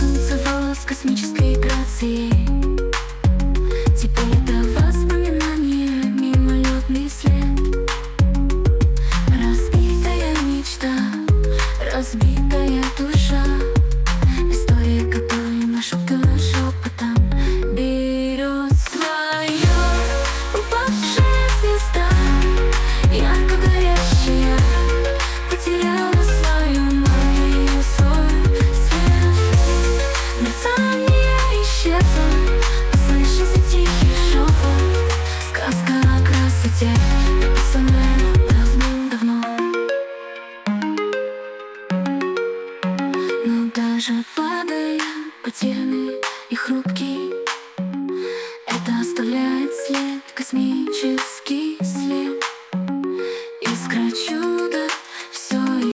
танцевала с космической грацией. Теперь это воспоминание, мимолетный след. Разбитая мечта, разбитая душа, история, которую нашептываешь шепотом, берет свое. Упавшая звезда, ярко горящая, потеряла свою магию, свой свет. Мерцание исчезло, послышался тихий шепот. Сказка о красоте, написанная давным-давно. Но даже падая, потерянный и хрупкий,